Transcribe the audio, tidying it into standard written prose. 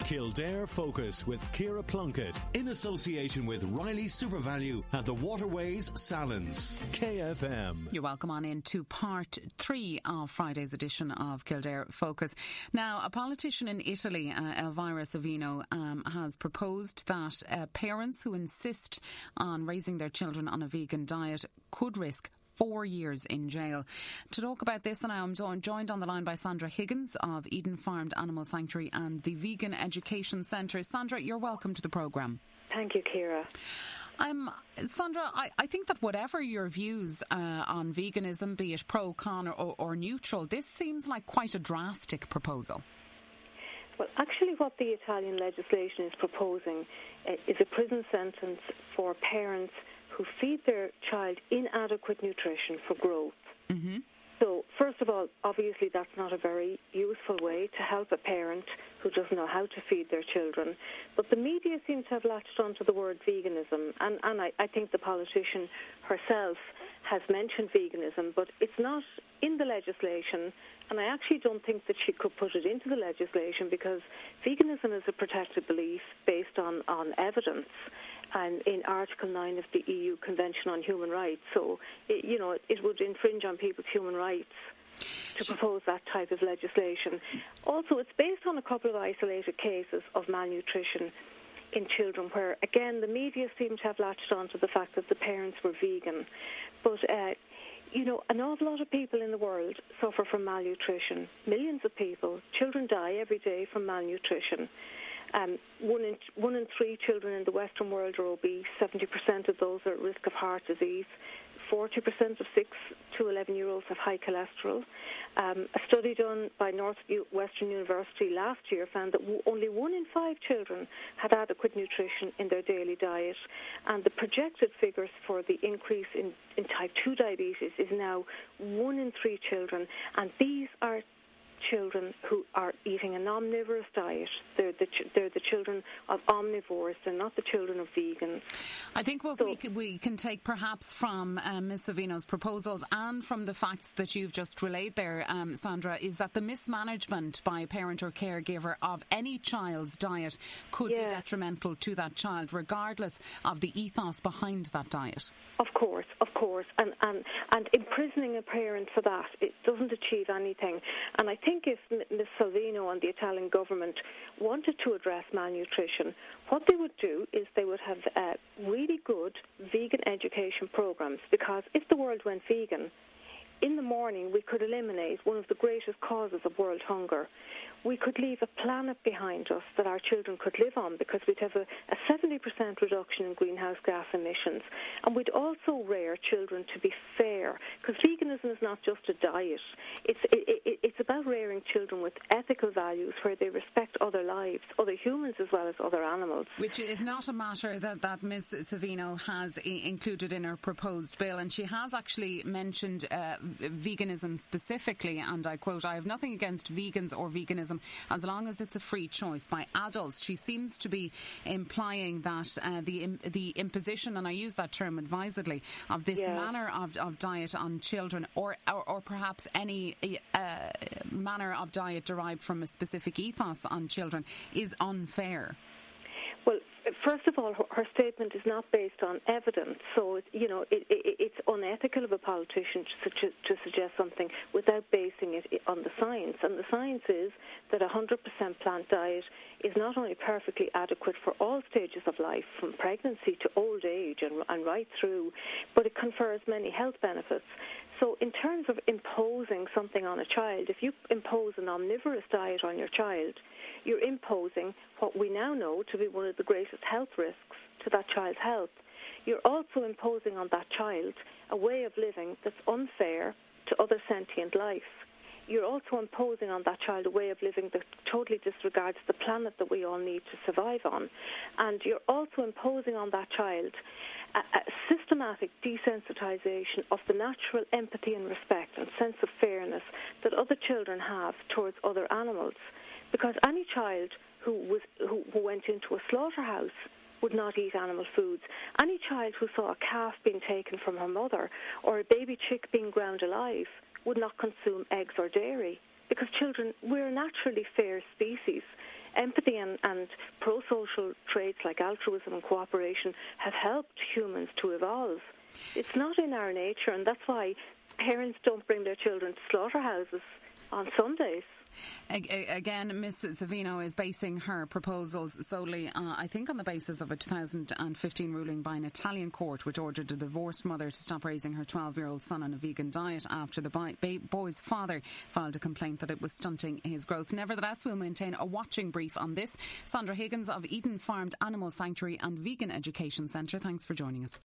Kildare Focus with Ciara Plunkett in association with Riley SuperValue at the Waterways Salons. KFM. You're welcome on into part 3 of Friday's edition of Kildare Focus. Now, a politician in Italy, Elvira Savino, has proposed that parents who insist on raising their children on a vegan diet could risk 4 years in jail. To talk about this, and I'm joined on the line by Sandra Higgins of Eden Farmed Animal Sanctuary and the Vegan Education Centre. Sandra, you're welcome to the programme. Thank you, Ciara. Sandra, I think that whatever your views on veganism, be it pro, con or neutral, this seems like quite a drastic proposal. Well, actually what the Italian legislation is proposing is a prison sentence for parents who feed their child inadequate nutrition for growth. Mm-hmm. So, first of all, obviously that's not a very useful way to help a parent who doesn't know how to feed their children. But the media seems to have latched onto the word veganism, and I think the politician herself has mentioned veganism, but it's not in the legislation, and I actually don't think that she could put it into the legislation because veganism is a protected belief based on evidence and in Article 9 of the EU Convention on Human Rights. So, it would infringe on people's human rights to propose that type of legislation. Also, it's based on a couple of isolated cases of malnutrition in children where, again, the media seem to have latched onto the fact that the parents were vegan. But, an awful lot of people in the world suffer from malnutrition. Millions of people, children die every day from malnutrition. 1 in 3 children in the Western world are obese. 70% of those are at risk of heart disease. 40% of 6 to 11-year-olds have high cholesterol. A study done by Northwestern University last year found that only 1 in 5 children had adequate nutrition in their daily diet. And the projected figures for the increase in type 2 diabetes is now 1 in 3 children. And these are children who are eating an omnivorous diet. They're the children of omnivores. They're not the children of vegans. I think what we can take perhaps from Ms. Savino's proposals and from the facts that you've just relayed there, Sandra, is that the mismanagement by a parent or caregiver of any child's diet could be detrimental to that child, regardless of the ethos behind that diet. Of course. And imprisoning a parent for that, it doesn't achieve anything. And I think if Ms. Salvino and the Italian government wanted to address malnutrition, what they would do is they would have really good vegan education programs, because if the world went vegan, in the morning we could eliminate one of the greatest causes of world hunger. We could leave a planet behind us that our children could live on, because we'd have a 70% reduction in greenhouse gas emissions. And we'd also rear children to be fair, because veganism is not just a diet. It's about rearing children with ethical values where they respect other lives, other humans as well as other animals. Which is not a matter that Ms. Savino has included in her proposed bill. And she has actually mentioned veganism specifically, and I quote, "I have nothing against vegans or veganism as long as it's a free choice by adults." She seems to be implying that the imposition, and I use that term advisedly, of this manner of diet on children, or perhaps any manner of diet derived from a specific ethos on children, is unfair. Well, first of all, her statement is not based on evidence, so it's unethical of a politician to suggest something without basing it on the science. And the science is that a 100% plant diet is not only perfectly adequate for all stages of life, from pregnancy to old age and right through, but it confers many health benefits. So in terms of imposing something on a child, if you impose an omnivorous diet on your child, you're imposing what we now know to be one of the greatest health risks to that child's health. You're also imposing on that child a way of living that's unfair to other sentient life. You're also imposing on that child a way of living that totally disregards the planet that we all need to survive on. And you're also imposing on that child a systematic desensitization of the natural empathy and respect and sense of fairness that other children have towards other animals. Because any child who went into a slaughterhouse would not eat animal foods. Any child who saw a calf being taken from her mother or a baby chick being ground alive would not consume eggs or dairy. because children, we're a naturally fair species. Empathy and pro-social traits like altruism and cooperation have helped humans to evolve. It's not in our nature, and that's why parents don't bring their children to slaughterhouses on Sundays. Again, Ms. Savino is basing her proposals solely, I think, on the basis of a 2015 ruling by an Italian court which ordered a divorced mother to stop raising her 12-year-old son on a vegan diet after the boy's father filed a complaint that it was stunting his growth. Nevertheless, we'll maintain a watching brief on this. Sandra Higgins of Eden Farmed Animal Sanctuary and Vegan Education Centre, thanks for joining us.